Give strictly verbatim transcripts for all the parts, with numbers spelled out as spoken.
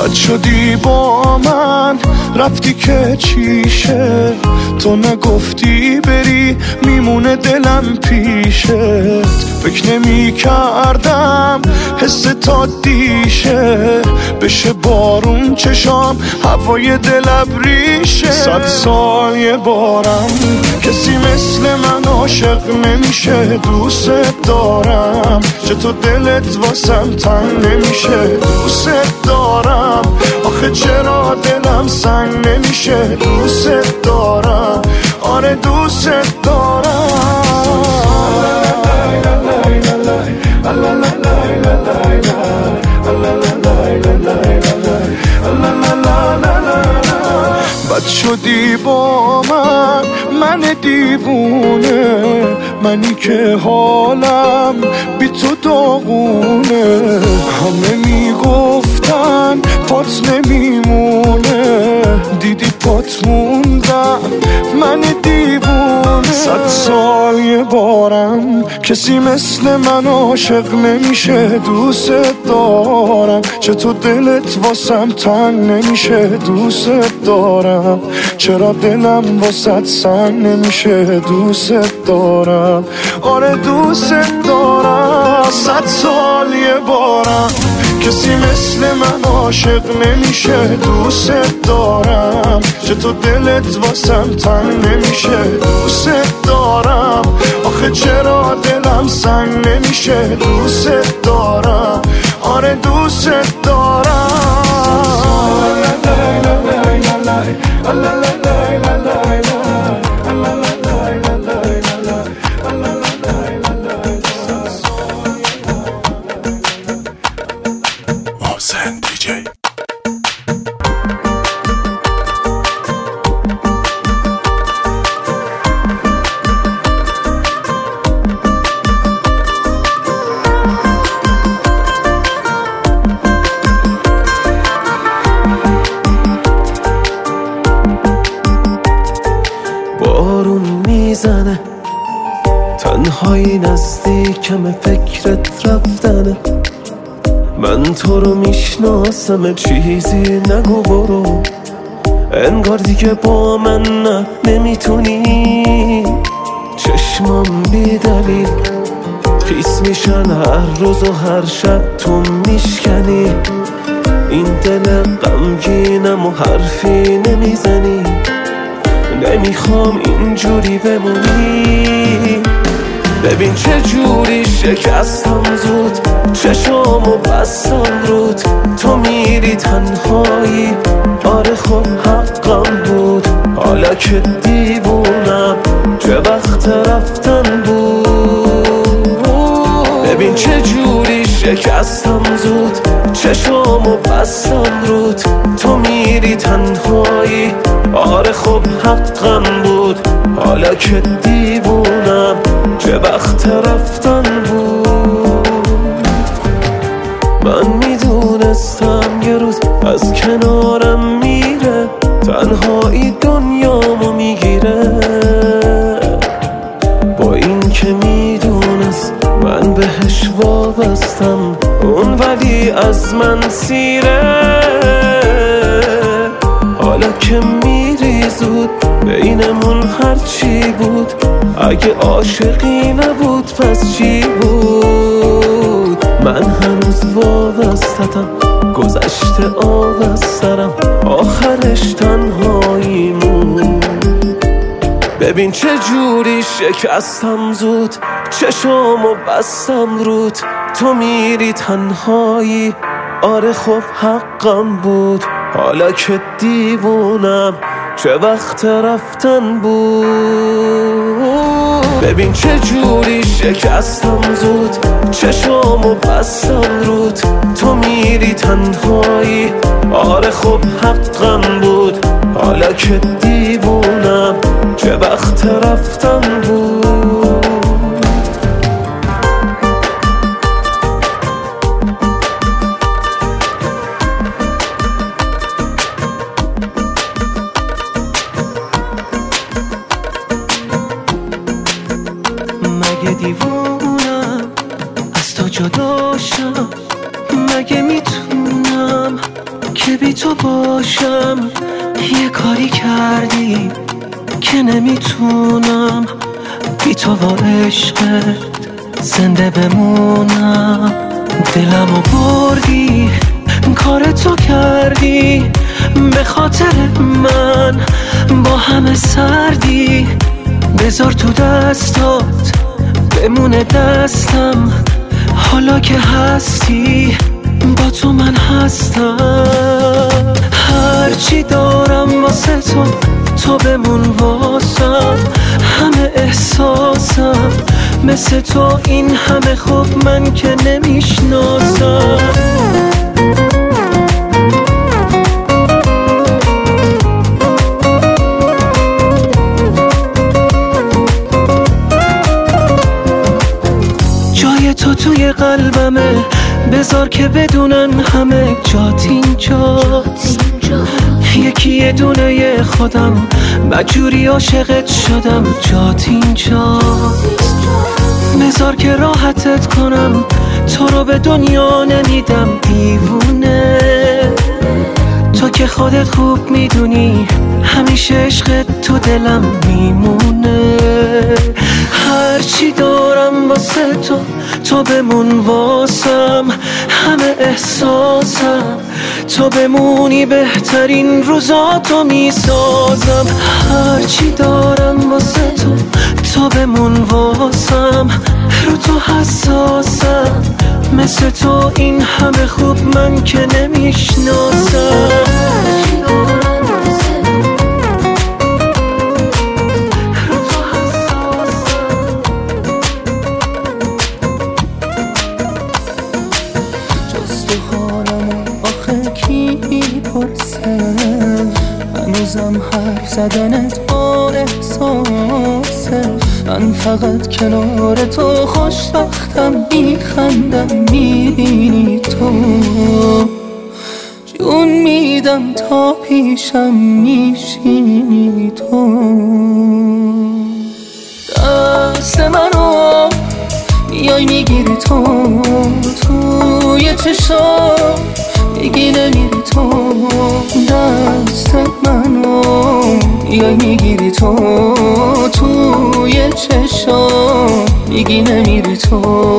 بد شدی با من، رفتی که چیشه، تو نگفتی بری میمونه دلم پیشت. فکر نمی کردم حس تا دیشه، بشه بارون چشام هوای دل ابریشه. صد سال یه بارم کسی مثل من عاشق نمیشه. دوست دارم چه تو دلت واسم تنگ نمیشه. دوست دارم آخه چرا دلم سنگ نمیشه. دوست دارم آره دوست دارم. بد شدی با من، من دیوونه، منی که حالم بی تو داغونه. همه میگفتن پات نمیمونه، دیدی پات موندم من دیوونه. صد سال یه بارم کسی مثل من عاشق نمیشه. دوست دارم چه تو دلت واسم تنگ نمیشه. دوست دارم چرا دلم واسط سنگ نمیشه. دوست دارم آره دوست دارم. صد سال یه بارم کسی مثل من عاشق نمیشه. دوست دارم چه تو دلت واسم تنگ نمیشه. دوست دارم آخه چرا دلم سنگ نمیشه. دوست دارم آره دوست دارم. محسن دیجی. بارون میزنه، تنهایی نزدیکم، فکرت رفتنه. من تو رو میشناسم، چیزی نگو برو، انگار دیگه با من نه نمیتونی. چشمام بی دلیل خیس میشن هر روز و هر شب تو میشکنی. این دل غمگینم و حرفی نمیزنی. نمیخوام اینجوری بمونی. ببین چه جوری شکستم زود، چشامو بستم رود. تو میری تنهایی، آره خب حقم بود. حالا که دیوونم چه وقت رفتن بود. ببین چه جوری شکستم زود، چشامو بستم رود. تو میری تنهایی، آره خب حقم بود. حالا که دیوونم چه وقت رفتن بود. من میدونستم یه روز از کنارم میره، تنهایی دنیامو میگیره. با این که میدونست من بهش وابستم، اون ولی از من سیره. حالا که میری زود، بینمون هرچی بود. اگه عاشقی نبود پس چی بود؟ من هنوز وابستم، گذشته آب از سرم، آخرش تنهاییمون. ببین چه جوری شکستم زود، چشامو بستم رود. تو میری تنهایی، آره خب حقم بود. حالا که دیوونم چه وقت رفتن بود. ببین چه جوری شکستم زود، چشامو بستم رود. تو میری تنهایی، آره خب حقم بود. حالا که دیوونم چه وقت رفتن بود. مگه دیوونم از تو جدا شم؟ مگه میتونم که بی تو باشم. یه کاری کردی که نمیتونم بی تو با عشقت زنده بمونم. دلمو بردی کار تو کردی به خاطر من با همه سردی. بذار تو دستات بمونه دستم حالا که هستی با تو من هستم. هرچی دارم واسه تو تو بمون واسم. همه احساسم مثل تو این همه خوب من که نمیشناسم. جای تو توی قلبمه بذار که بدونن همه جات اینجاست. یکی یه دونه خودم مجبوری عاشقت شدم جات اینجاست. بذار که راحتت کنم تو رو به دنیا نمیدم دیوونه. تو که خودت خوب میدونی همیشه عشقت تو دلم میمونه. هرچی دارم واسه تو تو بمون واسم. همه احساسم تو بمونی بهترین روزاتو میسازم. هرچی دارم واسه تو تو بمون واسم. رو تو حساسم مثل تو این همه خوب من که نمیشناسم. هنوزم حرف زدنت با احساسه. من فقط کنار تو خوشبختم میخندم میبینی تو. جون میدم تا پیشم میشینی تو. دست منو میای میگیری تو توی چشام میگی نمیری تو. دست منو میای میگیری تو توی چشام میگی نمیری تو.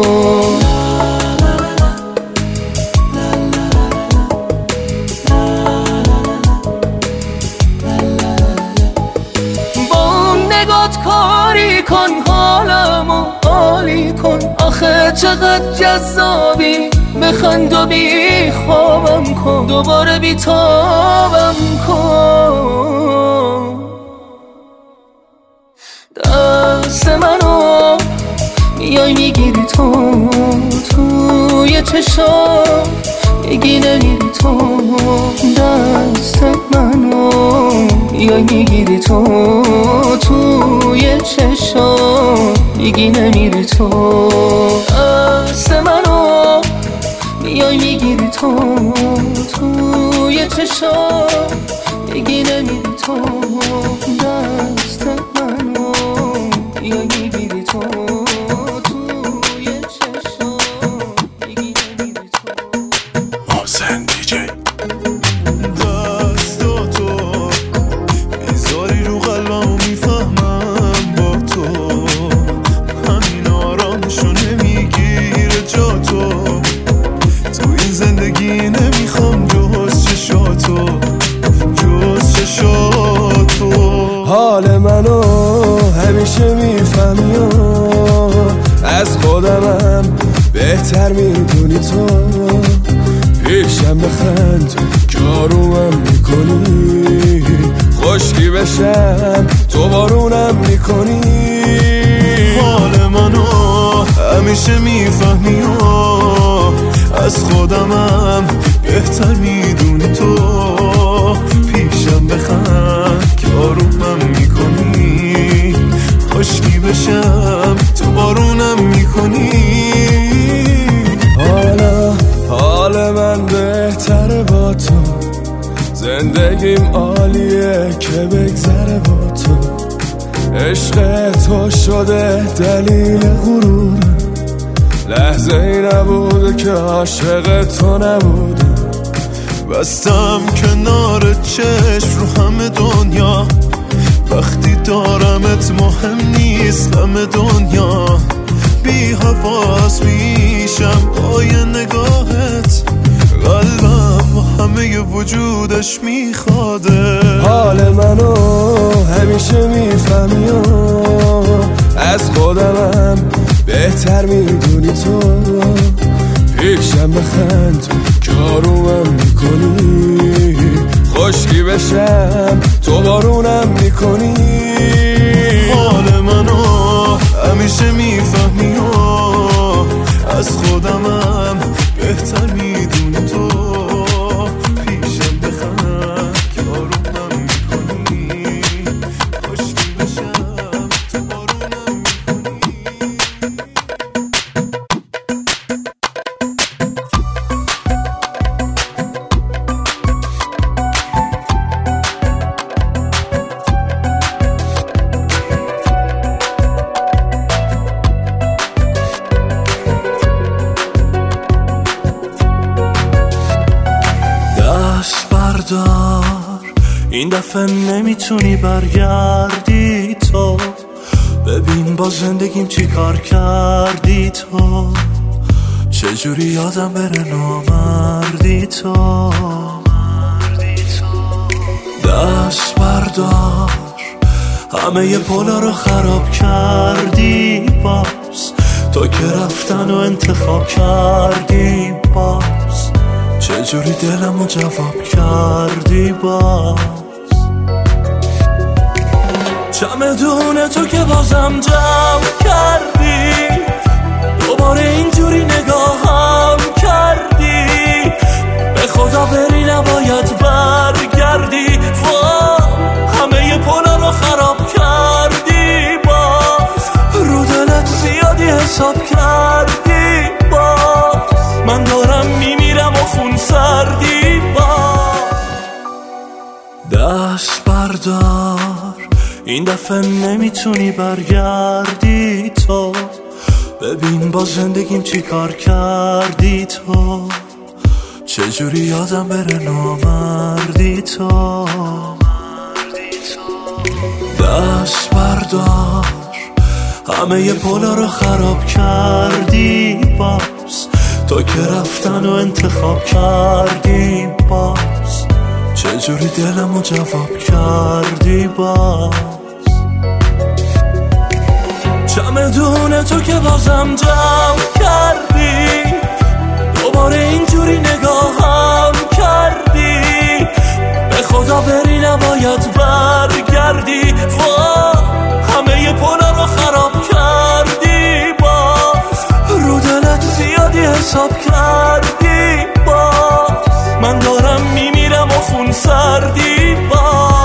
با نگات کاری کن حالمو عالی کن. آخه چقدر جذابی بخند و بی خوابم کن. دوباره بی تابم کن. دست منو میای میگیری تو توی چشام میگی نمیری تو. دست منو میای میگیری تو توی چشام میگی نمیری تو. دست منو میای میگیری تو توی چشام میگی نمیری تو. دست منو میای میگیری تو توی چشام میگی نمیری تو. آسن دیجی دستاتو میذاری رو قلبم و میفهمم با تو. همین آرامشو نمیگیره جا تو. زندگی نمیخوام جز چشاتو جز چشاتو. حال منو همیشه میفهمی و از خودمم بهتر میدونی تو. پیشم بخند که آرومم میکنی. خشکی بشم تو بارونم میکنی. حال منو همیشه میفهمی و از خودمم بهتر میدونی تو. پیشم بخند که آرومم میکنی. خشکی بشم تو بارونم میکنی. حالا حال من بهتره با تو. زندگیم عالیه که بگذره با تو. عشق تو شده دلیل غرورم. لحظه ای نبوده که عاشق تو نبودم. بستم کنار چشم رو همه دنیا، وقتی دارمت مهم نیست غم دنیا. بی حواس میشم پای نگاهت، قلبم و همه وجودش میخواده. حال منو همیشه میفهمی و از خودمم بهتر میدونی تو. پیشم بخند کارومم میکنی، خشکی بشم تو بارونم میکنی. حال منو همیشه میفهمی و از خودمم بهتر میدونی تو. پیشم بخند کارومم میکنی، خشکی بشم تو بارونم میکنی. این دفعه نمیتونی برگردی تو، ببین با زندگیم چی کار کردی تو. چجوری یادم بره نامردی تو. دست بردار همه ی پولا رو خراب کردی باز، تو که رفتن و انتخاب کردی باز. چجوری دلمو جواب کردی باز. چمدون تو که بازم جمع کردی، دوباره اینجوری نگاهم کردی. به خدا بری نباید برگردی، وا همه ی پولا رو خراب کردی باز. رو دلت زیادی حساب کردی باز. من دارم میمیرم و خون سردی باز. دست بردار این دفعه نمیتونی برگردی تو، ببین با زندگیم چی کار کردی تو. چجوری یادم بره نامردی تو. دست بردار همه ی پولا رو خراب کردی باز، تو که رفتن و انتخاب کردی باز. چجوری دلمو جواب کردی باز. چمدون تو که بازم جمع کردی، دوباره اینجوری نگاهم کردی. به خدا بری نباید برگردی، وا همه ی پولا رو خراب کردی باز. رو دلت زیادی حساب کردی باز. من دارم میمیرم و خون سردی باز.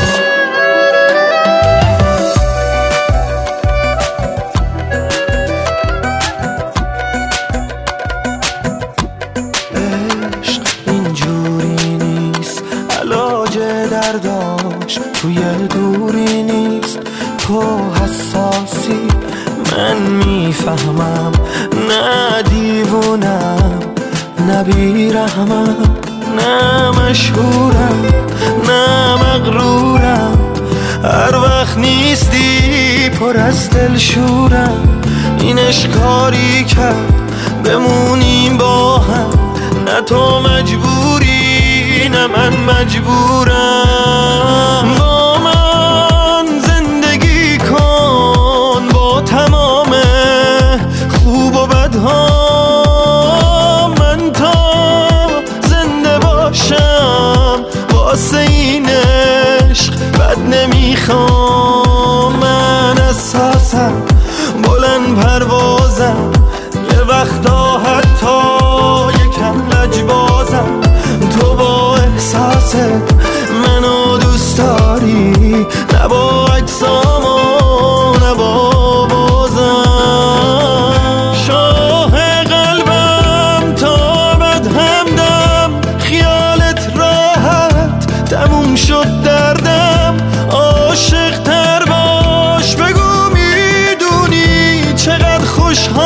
عشق اینجوری نیست، علاج درداش توی دوری نیست. تو حساسی من میفهمم، نه دیوونم نه بیرحمم، نه مشهورم نه مغرورم. هر وقت نیستی پر از دل شورم. این اشکاری کرد بمونیم با هم، نه تو مجبوری نه من مجبورم. با من زندگی کن با تمام خوب و بدها. من تا زنده باشم واسه این عشق بد نمیخوام. من اساسم بلند پروازم، یه وقتا حتی یکم لجبازم. تو با احساس منو دوست داری، نه با اجسام و نه با بازم. شاه قلبم تا بد همدم، خیالت راحت تموم شد دردم. عاشق تر باش بگو میدونی چقدر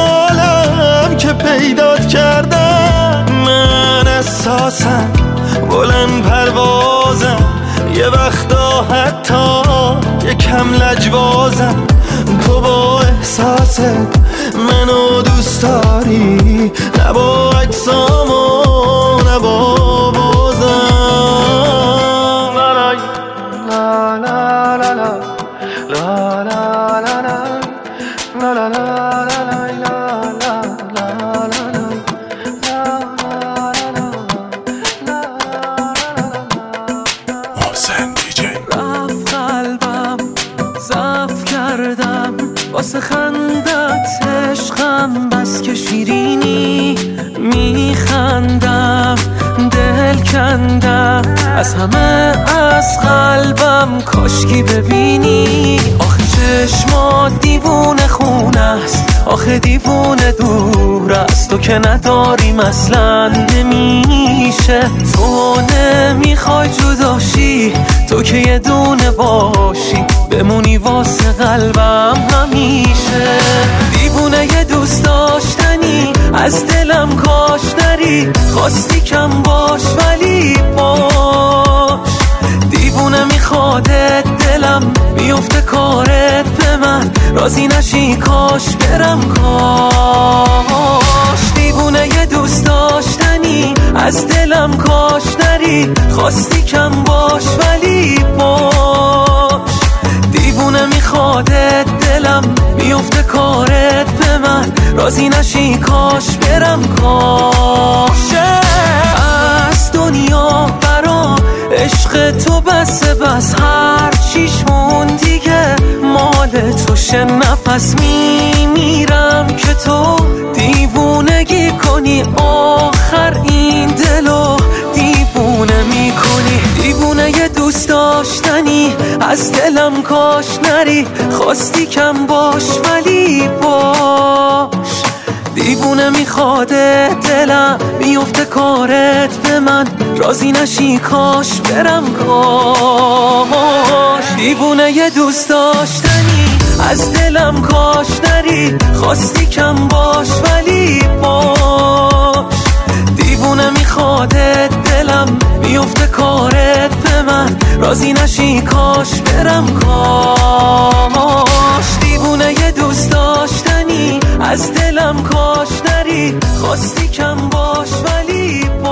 خوشحالم که پیدات کردم. من اساسم حتی یکم لجبازم، تو با احساست منو دوست داری، نه با اجسامو نه با بازم. لا لا لا لا لا لا لا لا لا واسه خندت عشقم بس که شیرینی، میخندم دل کندم از همه از قلبم، کاشکی ببینی. آخه چشمات دیوونه خونه است، آخه دیوونه دور است، تو که نداریم اصلا نمیشه. تو نمیخوای جداشی، تو که یه دونه باشی، بمونی واسه قلبم همیشه. دیوونه یه دوست داشتنی، از دلم کاش نری، خواستی کم باش ولی باش. دیوونه میخوادت دلم، میفته کارت به من، راضی نشی کاش برم کاش. دیوونه یه دوست داشتنی، از دلم کاش نری، خواستی کم باش ولی باش. دیوونه میخوادت دلم، میفته کارت به من، راضی نشی کاش برم کاش. از دنیا برام عشق تو بس بس، هر چیش مون دیگه مال تو شه. نفس میمیرم که تو دیوونگی کنی، آخر این دلو دیوونه میکنی. دیوونه یه دوست داشتنی، از دلم کاش نری، خواستی کم باش ولی باش. دیوونه میخواده دلم، میفته کارت به من، راضی نشی کاش برم کاش. دیوونه یه دوست داشتنی، از دلم کاش نری، خواستی کم باش ولی باش. دیوونه میخواده دلم، میفته کارت به من، راضی نشی کاش برم کاش. دیوونه یه دوست داشتنی، از دلم کاش نری، خواستی کم باش ولی